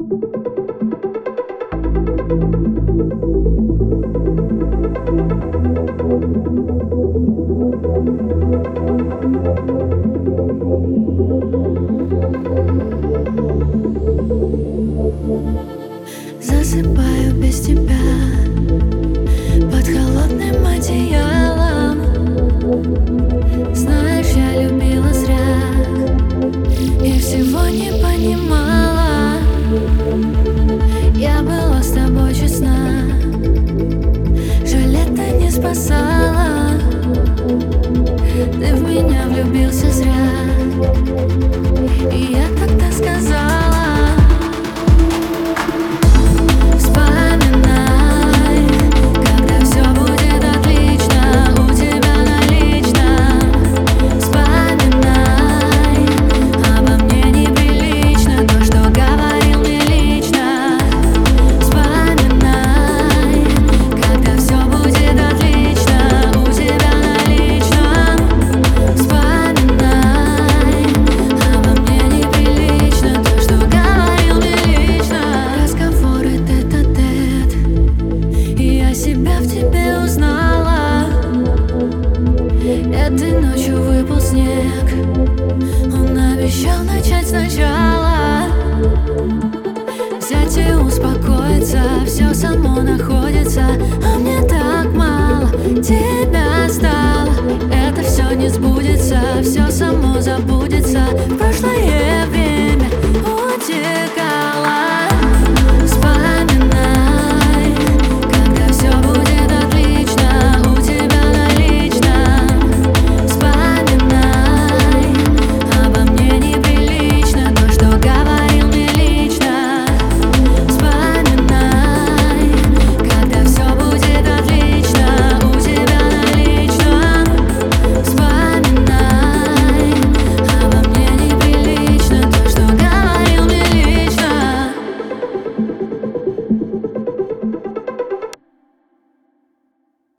Засыпаю без тебя под холодным одеялом. Знаешь, я любила зря и всего не понимала. Я была с тобой честна, жаль, это не спасало. Ты в меня влюбился зря, и я тогда сказала: себя в тебе узнала. Этой ночью выпал снег, он обещал начать сначала. Взять и успокоиться, все само находится, а мне так мало тебя стало. Это все не сбудется, все само забудется. В прошлое время утекало.